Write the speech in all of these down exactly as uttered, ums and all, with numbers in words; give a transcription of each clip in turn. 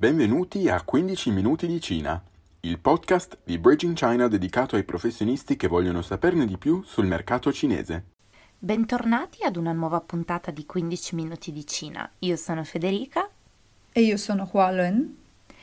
Benvenuti a quindici minuti di Cina, il podcast di Bridging China dedicato ai professionisti che vogliono saperne di più sul mercato cinese. Bentornati ad una nuova puntata di quindici minuti di Cina. Io sono Federica e io sono Hualuen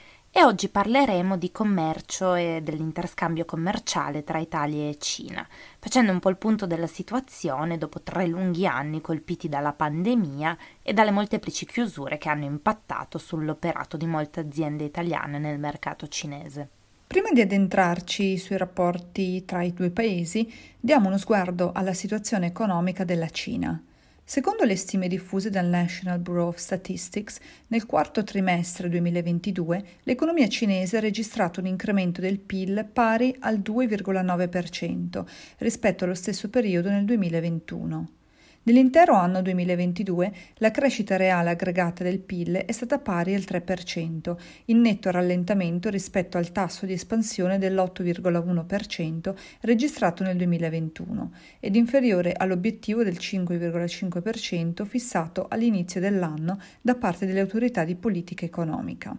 e oggi parleremo di commercio e dell'interscambio commerciale tra Italia e Cina, facendo un po' il punto della situazione dopo tre lunghi anni colpiti dalla pandemia e dalle molteplici chiusure che hanno impattato sull'operato di molte aziende italiane nel mercato cinese. Prima di addentrarci sui rapporti tra i due paesi, diamo uno sguardo alla situazione economica della Cina. Secondo le stime diffuse dal National Bureau of Statistics, nel quarto trimestre duemilaventidue l'economia cinese ha registrato un incremento del P I L pari al due virgola nove per cento rispetto allo stesso periodo nel duemilaventuno. Nell'intero anno duemilaventidue la crescita reale aggregata del P I L è stata pari al tre per cento, in netto rallentamento rispetto al tasso di espansione dell'otto virgola uno per cento registrato nel duemilaventuno ed inferiore all'obiettivo del cinque virgola cinque per cento fissato all'inizio dell'anno da parte delle autorità di politica economica.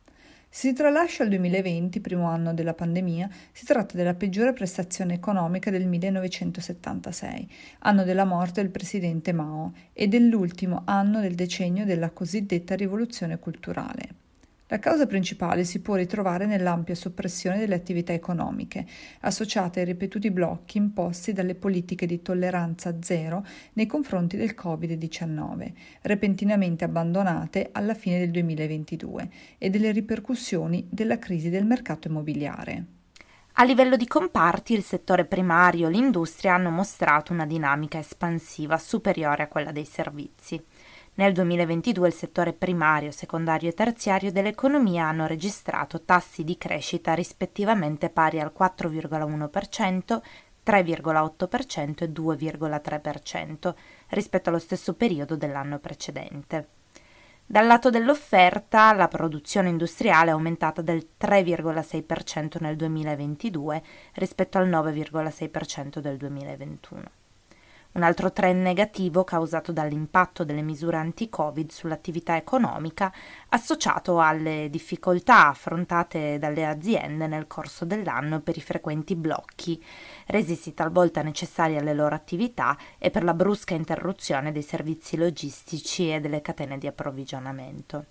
Se si tralascia il duemilaventi, primo anno della pandemia, si tratta della peggiore prestazione economica del millenovecentosettantasei, anno della morte del presidente Mao, e dell'ultimo anno del decennio della cosiddetta rivoluzione culturale. La causa principale si può ritrovare nell'ampia soppressione delle attività economiche, associate ai ripetuti blocchi imposti dalle politiche di tolleranza zero nei confronti del covid diciannove, repentinamente abbandonate alla fine del duemilaventidue, e delle ripercussioni della crisi del mercato immobiliare. A livello di comparti, il settore primario e l'industria hanno mostrato una dinamica espansiva superiore a quella dei servizi. Nel duemilaventidue il settore primario, secondario e terziario dell'economia hanno registrato tassi di crescita rispettivamente pari al quattro virgola uno per cento, tre virgola otto per cento e due virgola tre per cento rispetto allo stesso periodo dell'anno precedente. Dal lato dell'offerta, la produzione industriale è aumentata del tre virgola sei per cento nel duemilaventidue rispetto al nove virgola sei per cento del duemilaventuno. Un altro trend negativo causato dall'impatto delle misure anti-Covid sull'attività economica, associato alle difficoltà affrontate dalle aziende nel corso dell'anno per i frequenti blocchi, resisi talvolta necessari alle loro attività e per la brusca interruzione dei servizi logistici e delle catene di approvvigionamento.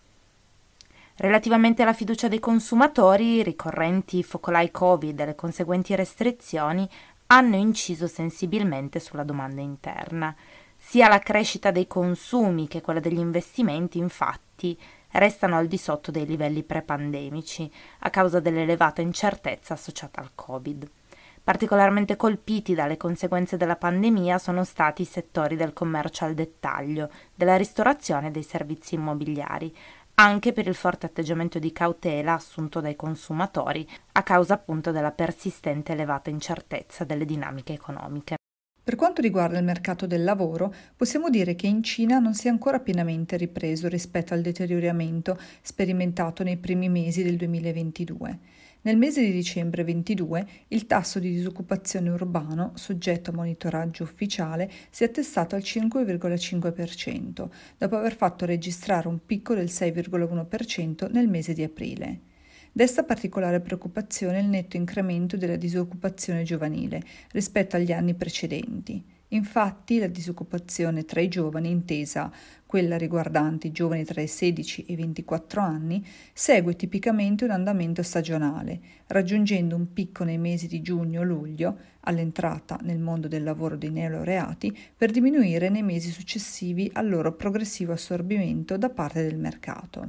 Relativamente alla fiducia dei consumatori, i ricorrenti focolai Covid e le conseguenti restrizioni hanno inciso sensibilmente sulla domanda interna. Sia la crescita dei consumi che quella degli investimenti, infatti, restano al di sotto dei livelli pre-pandemici a causa dell'elevata incertezza associata al Covid. Particolarmente colpiti dalle conseguenze della pandemia sono stati i settori del commercio al dettaglio, della ristorazione e dei servizi immobiliari, anche per il forte atteggiamento di cautela assunto dai consumatori a causa appunto della persistente elevata incertezza delle dinamiche economiche. Per quanto riguarda il mercato del lavoro, possiamo dire che in Cina non si è ancora pienamente ripreso rispetto al deterioramento sperimentato nei primi mesi del duemilaventidue. Nel mese di dicembre ventidue il tasso di disoccupazione urbano, soggetto a monitoraggio ufficiale, si è attestato al cinque virgola cinque per cento, dopo aver fatto registrare un picco del sei virgola uno per cento nel mese di aprile. Desta particolare preoccupazione il netto incremento della disoccupazione giovanile rispetto agli anni precedenti. Infatti, la disoccupazione tra i giovani, intesa quella riguardante i giovani tra i sedici e i ventiquattro anni, segue tipicamente un andamento stagionale, raggiungendo un picco nei mesi di giugno-luglio, all'entrata nel mondo del lavoro dei neolaureati, per diminuire nei mesi successivi al loro progressivo assorbimento da parte del mercato.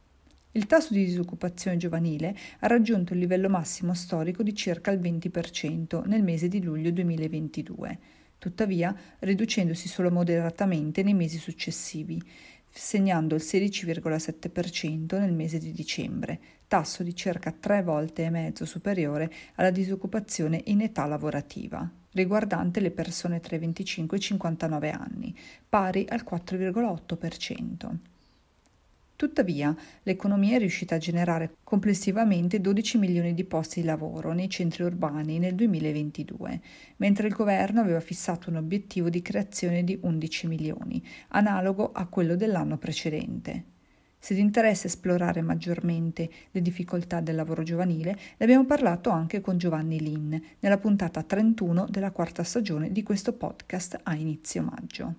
Il tasso di disoccupazione giovanile ha raggiunto il livello massimo storico di circa il venti per cento nel mese di luglio duemilaventidue, tuttavia riducendosi solo moderatamente nei mesi successivi, segnando il sedici virgola sette per cento nel mese di dicembre, tasso di circa tre volte e mezzo superiore alla disoccupazione in età lavorativa, riguardante le persone tra i venticinque e i cinquantanove anni, pari al quattro virgola otto per cento. Tuttavia, l'economia è riuscita a generare complessivamente dodici milioni di posti di lavoro nei centri urbani nel duemilaventidue, mentre il governo aveva fissato un obiettivo di creazione di undici milioni, analogo a quello dell'anno precedente. Se ti interessa esplorare maggiormente le difficoltà del lavoro giovanile, ne abbiamo parlato anche con Giovanni Lin nella puntata trentuno della quarta stagione di questo podcast a inizio maggio.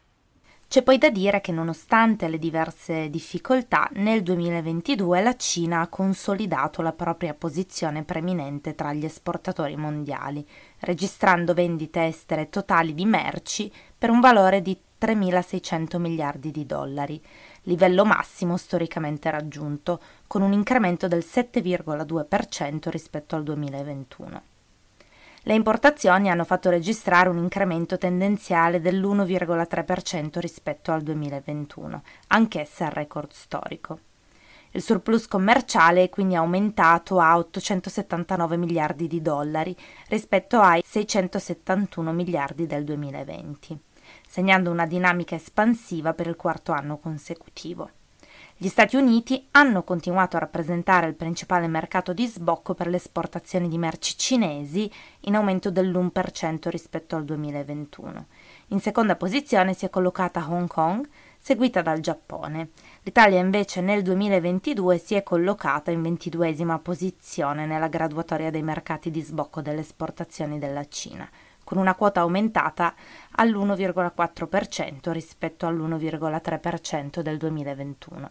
C'è poi da dire che nonostante le diverse difficoltà, nel duemilaventidue la Cina ha consolidato la propria posizione preeminente tra gli esportatori mondiali, registrando vendite estere totali di merci per un valore di tremilaseicento miliardi di dollari, livello massimo storicamente raggiunto, con un incremento del sette virgola due per cento rispetto al duemilaventuno. Le importazioni hanno fatto registrare un incremento tendenziale dell'uno virgola tre per cento rispetto al duemilaventuno, anch'essa il record storico. Il surplus commerciale è quindi aumentato a ottocentosettantanove miliardi di dollari rispetto ai seicentosettantuno miliardi del duemilaventi, segnando una dinamica espansiva per il quarto anno consecutivo. Gli Stati Uniti hanno continuato a rappresentare il principale mercato di sbocco per le esportazioni di merci cinesi, in aumento dell'uno per cento rispetto al duemilaventuno. In seconda posizione si è collocata Hong Kong, seguita dal Giappone. L'Italia invece nel duemilaventidue si è collocata in ventiduesima posizione nella graduatoria dei mercati di sbocco delle esportazioni della Cina, con una quota aumentata all'uno virgola quattro per cento rispetto all'uno virgola tre per cento del duemilaventuno.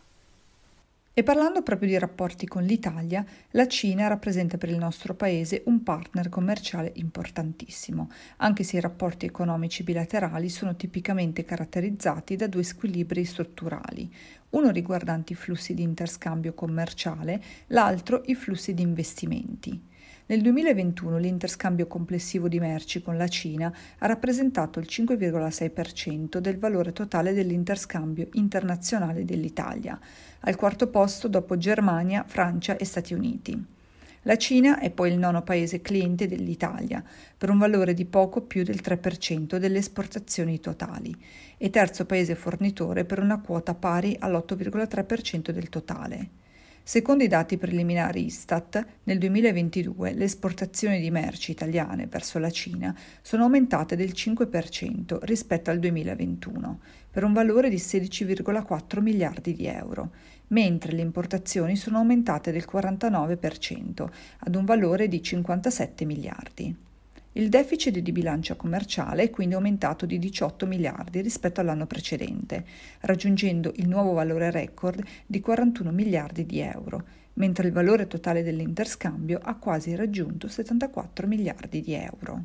E parlando proprio di rapporti con l'Italia, la Cina rappresenta per il nostro paese un partner commerciale importantissimo, anche se i rapporti economici bilaterali sono tipicamente caratterizzati da due squilibri strutturali, uno riguardante i flussi di interscambio commerciale, l'altro i flussi di investimenti. Nel duemilaventuno l'interscambio complessivo di merci con la Cina ha rappresentato il cinque virgola sei per cento del valore totale dell'interscambio internazionale dell'Italia, al quarto posto dopo Germania, Francia e Stati Uniti. La Cina è poi il nono paese cliente dell'Italia, per un valore di poco più del tre per cento delle esportazioni totali, e terzo paese fornitore per una quota pari all'otto virgola tre per cento del totale. Secondo i dati preliminari Istat, nel duemilaventidue le esportazioni di merci italiane verso la Cina sono aumentate del cinque per cento rispetto al duemilaventuno, per un valore di sedici virgola quattro miliardi di euro, mentre le importazioni sono aumentate del quarantanove per cento, ad un valore di cinquantasette miliardi. Il deficit di bilancia commerciale è quindi aumentato di diciotto miliardi rispetto all'anno precedente, raggiungendo il nuovo valore record di quarantuno miliardi di euro, mentre il valore totale dell'interscambio ha quasi raggiunto settantaquattro miliardi di euro.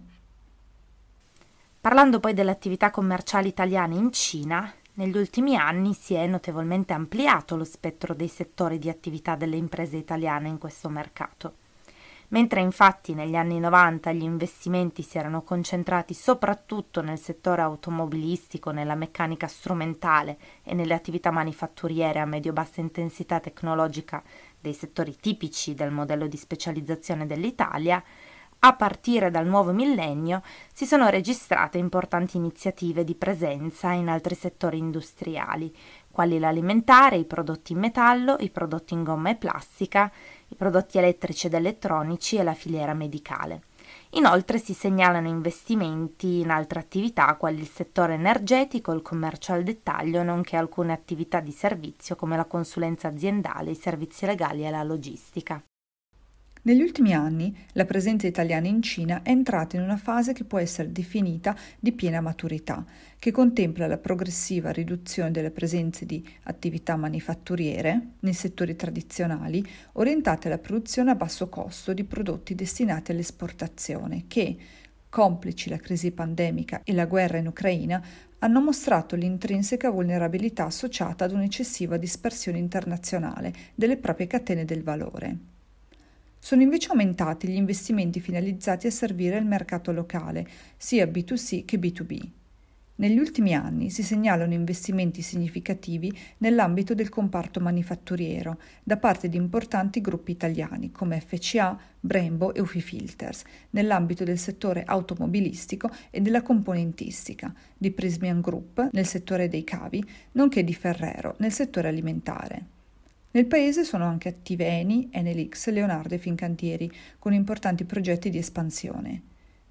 Parlando poi delle attività commerciali italiane in Cina, negli ultimi anni si è notevolmente ampliato lo spettro dei settori di attività delle imprese italiane in questo mercato. Mentre infatti negli anni novanta gli investimenti si erano concentrati soprattutto nel settore automobilistico, nella meccanica strumentale e nelle attività manifatturiere a medio-bassa intensità tecnologica dei settori tipici del modello di specializzazione dell'Italia, a partire dal nuovo millennio si sono registrate importanti iniziative di presenza in altri settori industriali, quali l'alimentare, i prodotti in metallo, i prodotti in gomma e plastica, i prodotti elettrici ed elettronici e la filiera medicale. Inoltre si segnalano investimenti in altre attività quali il settore energetico, il commercio al dettaglio, nonché alcune attività di servizio come la consulenza aziendale, i servizi legali e la logistica. Negli ultimi anni la presenza italiana in Cina è entrata in una fase che può essere definita di piena maturità, che contempla la progressiva riduzione delle presenze di attività manifatturiere nei settori tradizionali orientate alla produzione a basso costo di prodotti destinati all'esportazione che, complici la crisi pandemica e la guerra in Ucraina, hanno mostrato l'intrinseca vulnerabilità associata ad un'eccessiva dispersione internazionale delle proprie catene del valore. Sono invece aumentati gli investimenti finalizzati a servire il mercato locale, sia B due C che B due B. Negli ultimi anni si segnalano investimenti significativi nell'ambito del comparto manifatturiero da parte di importanti gruppi italiani come F C A, Brembo e Ufifilters, nell'ambito del settore automobilistico e della componentistica, di Prysmian Group nel settore dei cavi, nonché di Ferrero nel settore alimentare. Nel paese sono anche attive Eni, Enel X, Leonardo e Fincantieri, con importanti progetti di espansione.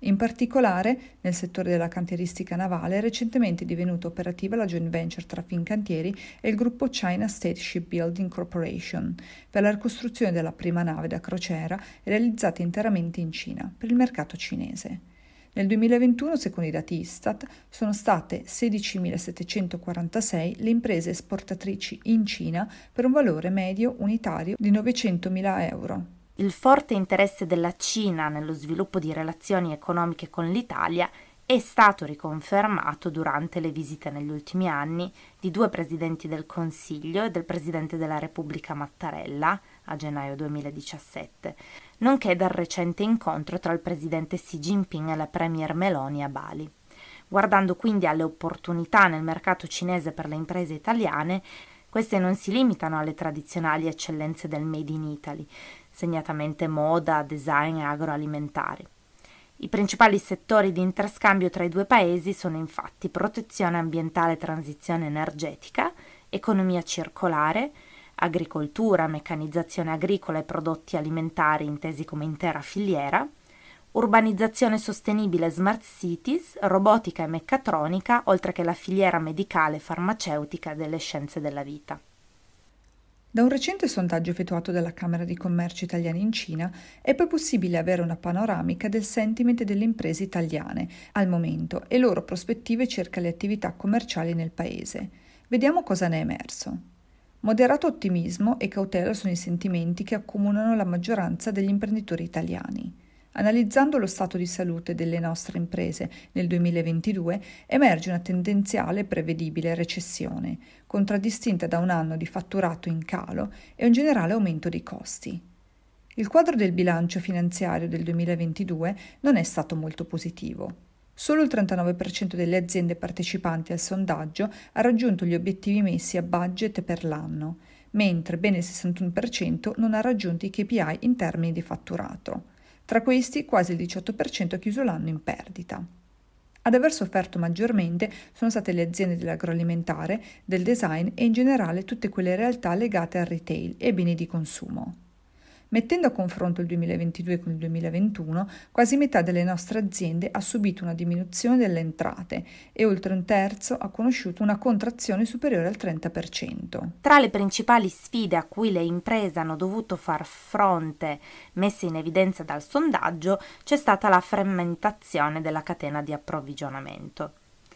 In particolare, nel settore della cantieristica navale è recentemente divenuta operativa la joint venture tra Fincantieri e il gruppo China State Shipbuilding Corporation per la ricostruzione della prima nave da crociera realizzata interamente in Cina per il mercato cinese. Nel duemilaventuno, secondo i dati Istat, sono state sedicimilasettecentoquarantasei le imprese esportatrici in Cina per un valore medio unitario di novecentomila euro. Il forte interesse della Cina nello sviluppo di relazioni economiche con l'Italia è stato riconfermato durante le visite negli ultimi anni di due presidenti del Consiglio e del Presidente della Repubblica Mattarella a gennaio duemiladiciassette, nonché dal recente incontro tra il Presidente Xi Jinping e la Premier Meloni a Bali. Guardando quindi alle opportunità nel mercato cinese per le imprese italiane, queste non si limitano alle tradizionali eccellenze del Made in Italy, segnatamente moda, design e agroalimentari. I principali settori di interscambio tra i due paesi sono infatti protezione ambientale e transizione energetica, economia circolare, agricoltura, meccanizzazione agricola e prodotti alimentari intesi come intera filiera, urbanizzazione sostenibile e smart cities, robotica e meccatronica, oltre che la filiera medicale e farmaceutica delle scienze della vita. Da un recente sondaggio effettuato dalla Camera di Commercio Italiani in Cina è poi possibile avere una panoramica del sentiment delle imprese italiane al momento e loro prospettive circa le attività commerciali nel paese. Vediamo cosa ne è emerso. Moderato ottimismo e cautela sono i sentimenti che accomunano la maggioranza degli imprenditori italiani. Analizzando lo stato di salute delle nostre imprese nel duemilaventidue, emerge una tendenziale e prevedibile recessione, contraddistinta da un anno di fatturato in calo e un generale aumento dei costi. Il quadro del bilancio finanziario del duemilaventidue non è stato molto positivo. Solo il trentanove per cento delle aziende partecipanti al sondaggio ha raggiunto gli obiettivi messi a budget per l'anno, mentre ben il sessantuno per cento non ha raggiunto i K P I in termini di fatturato. Tra questi, quasi il diciotto per cento ha chiuso l'anno in perdita. Ad aver sofferto maggiormente sono state le aziende dell'agroalimentare, del design e in generale tutte quelle realtà legate al retail e beni di consumo. Mettendo a confronto il duemilaventidue con il duemilaventuno, quasi metà delle nostre aziende ha subito una diminuzione delle entrate e oltre un terzo ha conosciuto una contrazione superiore al trenta per cento. Tra le principali sfide a cui le imprese hanno dovuto far fronte, messe in evidenza dal sondaggio, c'è stata la frammentazione della catena di approvvigionamento.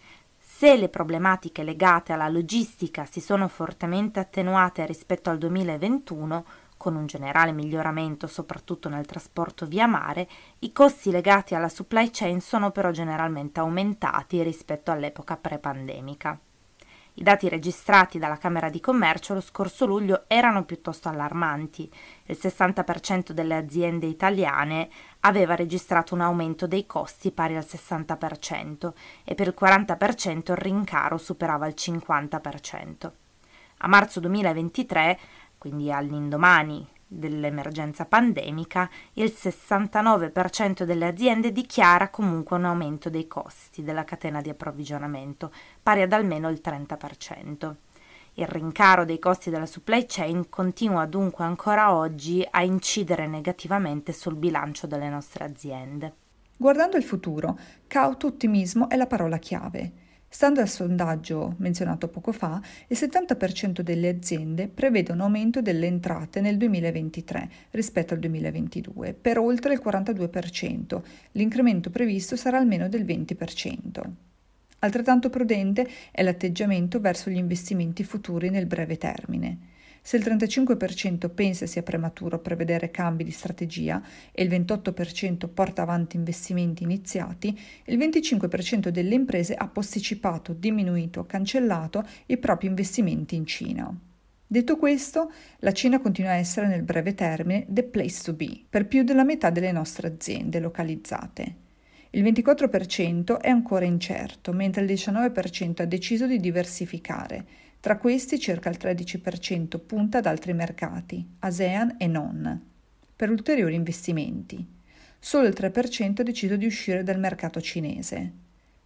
Se le problematiche legate alla logistica si sono fortemente attenuate rispetto al duemilaventuno, con un generale miglioramento soprattutto nel trasporto via mare, i costi legati alla supply chain sono però generalmente aumentati rispetto all'epoca pre-pandemica. I dati registrati dalla Camera di Commercio lo scorso luglio erano piuttosto allarmanti. Il sessanta per cento delle aziende italiane aveva registrato un aumento dei costi pari al sessanta per cento e per il quaranta per cento il rincaro superava il cinquanta per cento. A marzo duemilaventitré, quindi all'indomani dell'emergenza pandemica, il sessantanove per cento delle aziende dichiara comunque un aumento dei costi della catena di approvvigionamento, pari ad almeno il trenta per cento. Il rincaro dei costi della supply chain continua dunque ancora oggi a incidere negativamente sul bilancio delle nostre aziende. Guardando il futuro, cauto ottimismo è la parola chiave. Stando al sondaggio menzionato poco fa, il settanta per cento delle aziende prevede un aumento delle entrate nel duemilaventitré rispetto al duemilaventidue per oltre il quarantadue per cento. L'incremento previsto sarà almeno del venti per cento. Altrettanto prudente è l'atteggiamento verso gli investimenti futuri nel breve termine. Se il trentacinque per cento pensa sia prematuro prevedere cambi di strategia e il ventotto per cento porta avanti investimenti iniziati, il venticinque per cento delle imprese ha posticipato, diminuito o cancellato i propri investimenti in Cina. Detto questo, la Cina continua a essere nel breve termine the place to be per più della metà delle nostre aziende localizzate. Il ventiquattro per cento è ancora incerto, mentre il diciannove per cento ha deciso di diversificare. Tra questi circa il tredici per cento punta ad altri mercati, ASEAN e non, per ulteriori investimenti. Solo il tre per cento ha deciso di uscire dal mercato cinese.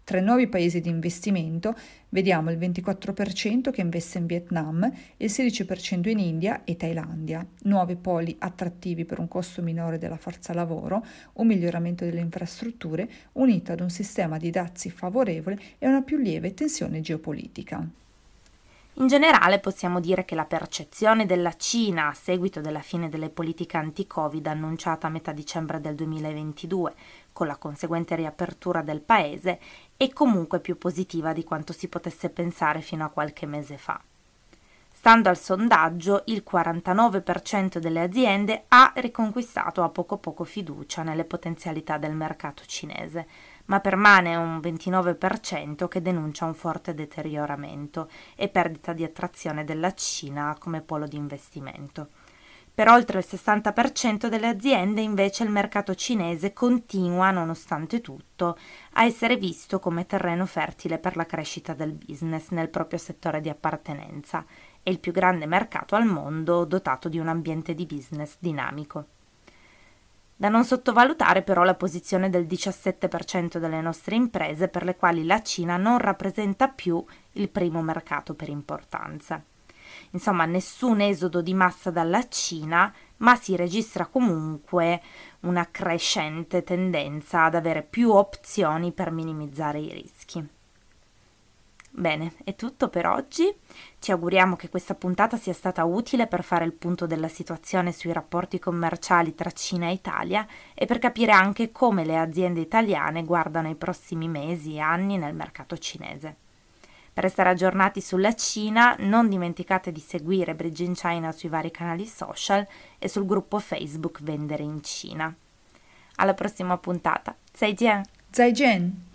Tra i nuovi paesi di investimento vediamo il ventiquattro per cento che investe in Vietnam e il sedici per cento in India e Thailandia, nuovi poli attrattivi per un costo minore della forza lavoro, un miglioramento delle infrastrutture unito ad un sistema di dazi favorevole e una più lieve tensione geopolitica. In generale possiamo dire che la percezione della Cina a seguito della fine delle politiche anti-Covid annunciata a metà dicembre del duemilaventidue, con la conseguente riapertura del paese, è comunque più positiva di quanto si potesse pensare fino a qualche mese fa. Stando al sondaggio, il quarantanove per cento delle aziende ha riconquistato a poco a poco fiducia nelle potenzialità del mercato cinese, ma permane un ventinove per cento che denuncia un forte deterioramento e perdita di attrazione della Cina come polo di investimento. Per oltre il sessanta per cento delle aziende invece il mercato cinese continua, nonostante tutto, a essere visto come terreno fertile per la crescita del business nel proprio settore di appartenenza. È il più grande mercato al mondo dotato di un ambiente di business dinamico. Da non sottovalutare però la posizione del diciassette per cento delle nostre imprese per le quali la Cina non rappresenta più il primo mercato per importanza. Insomma, nessun esodo di massa dalla Cina, ma si registra comunque una crescente tendenza ad avere più opzioni per minimizzare i rischi. Bene, è tutto per oggi. Ci auguriamo che questa puntata sia stata utile per fare il punto della situazione sui rapporti commerciali tra Cina e Italia e per capire anche come le aziende italiane guardano i prossimi mesi e anni nel mercato cinese. Per restare aggiornati sulla Cina, non dimenticate di seguire Bridging China sui vari canali social e sul gruppo Facebook Vendere in Cina. Alla prossima puntata. Zaijian! Zaijian!